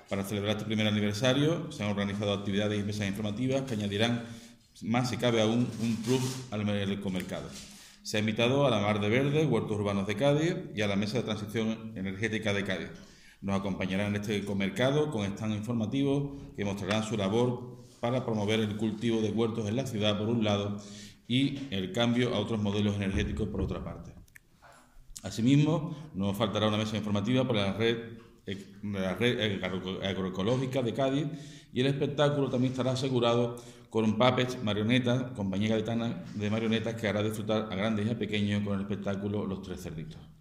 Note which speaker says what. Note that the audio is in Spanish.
Speaker 1: Para celebrar este primer aniversario se han organizado actividades y mesas informativas que añadirán más, si cabe aún, un plus al ecomercado. Se ha invitado a la Mar de Verde, Huertos Urbanos de Cádiz y a la Mesa de Transición Energética de Cádiz. Nos acompañarán en este ecomercado con stand informativos que mostrarán su labor para promover el cultivo de huertos en la ciudad, por un lado, y el cambio a otros modelos energéticos, por otra parte. Asimismo, nos faltará una mesa informativa por la red agroecológica de Cádiz, y el espectáculo también estará asegurado con un Puppet Marionetas, compañía gaditana de marionetas, que hará disfrutar a grandes y a pequeños con el espectáculo Los Tres Cerditos.